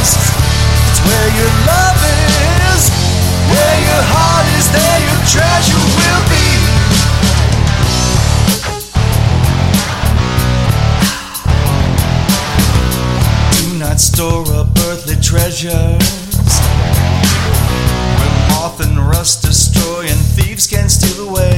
It's where your love is, where your heart is, there your treasure will be. Do not store up earthly treasures where moth and rust destroy and thieves can steal away.